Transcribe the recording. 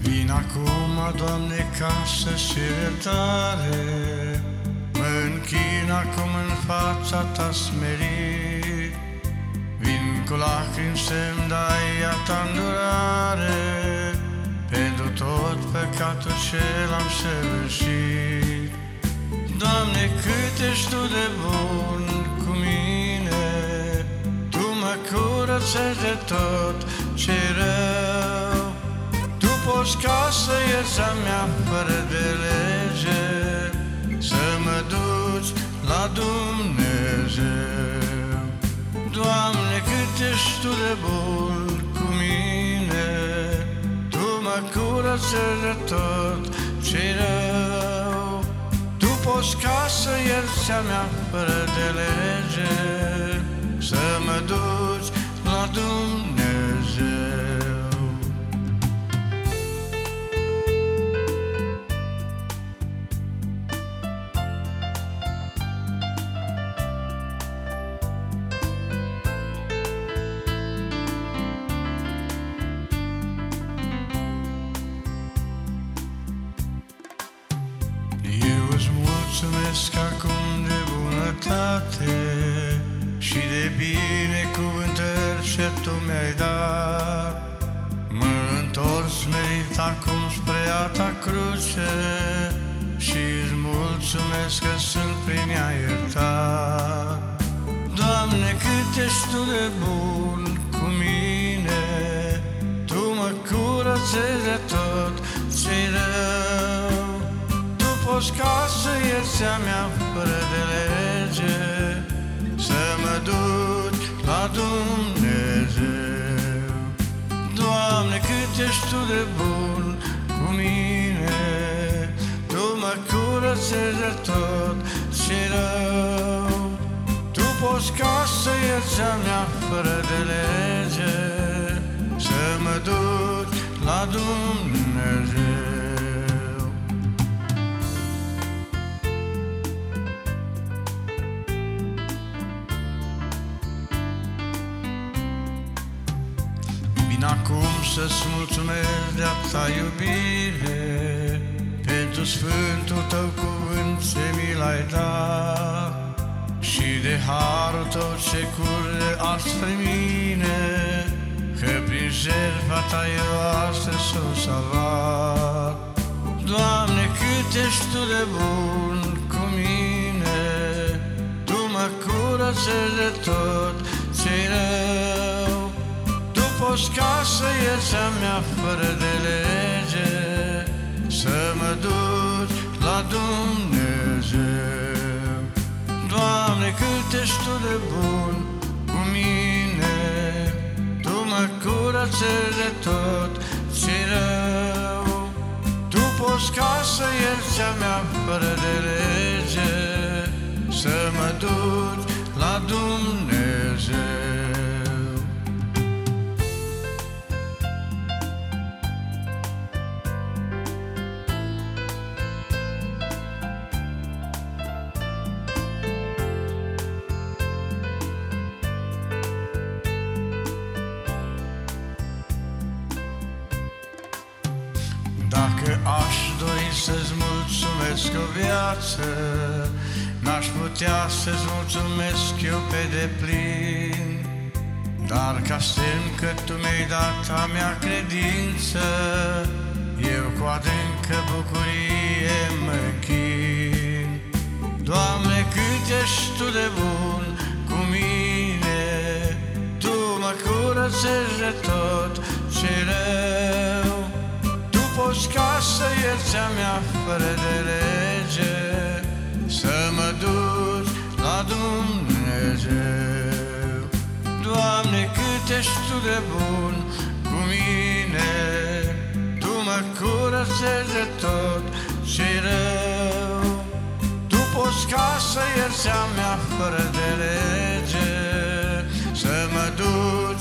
Vin acum, Doamne, ca să-ți cer iertare, mă închin acum în fața Ta smerit. Vin cu lacrimi să-mi dai a Ta îndurare, pentru tot păcatul ce l-am săvârșit. Doamne, cât ești Tu de bun cu mine, Tu mă curățești de tot ce-i rău. Tu poți ca să ierți a mea fără de lege, să mă duci la Dumnezeu. Doamne, cât ești Tu de bun cu mine, Tu mă curățești de tot ce-i rău. Tu poți ca să ierți a mea fără de lege, să mă duci la Dumnezeu. Eu îți mulțumesc acum de bunătate și de binecuvântări ce Tu mi-ai dat. Mă întorc smerit acum spre a Ta cruce și îți mulțumesc că sunt prin ea iertat. Doamne, cât ești Tu de bun cu mine, Tu mă curățești de tot ce-i rău. Poți ca să ierți a mea fără de lege, să mă duci la Dumnezeu. Doamne, cât ești Tu de bun cu mine, Tu mă curățești de tot ce-i rău. Tu poți ca să ierți a mea fără de lege, să mă duci la Dumnezeu. Vin acum să-ți mulțumesc de-a Ta iubire, pentru Sfântul Tău cuvânt ce mi l-ai dat și de harul Tău ce curge azi spre mine, că prin jertfa Ta eu astăzi sunt salvat. Doamne, cât ești Tu de bun cu mine, Tu mă curățești de tot ce-i rău. Poți ca să ierți a mea fără de lege, să mă duci la Dumnezeu. Doamne, cât ești Tu de bun cu mine, Tu mă curățești de tot ce-i rău. Tu poți ca să ierți a mea fără de lege, să mă duci la Dumnezeu. Dacă aș dori să-ți mulțumesc o viață, n-aș putea să-ți mulțumesc eu pe deplin. Dar ca semn că Tu mi-ai dat a mea credință, eu cu adâncă bucurie mă închin. Doamne, cât ești Tu de bun cu mine, Tu mă curățești de tot ce-i rău. Poți ca să ierți a mea fără de lege, să mă duci la Dumnezeu. Doamne, cât ești Tu de bun cu mine, Tu mă curățești de tot ce-i rău. Tu poți ca să ierți a mea fără de lege, să mă duci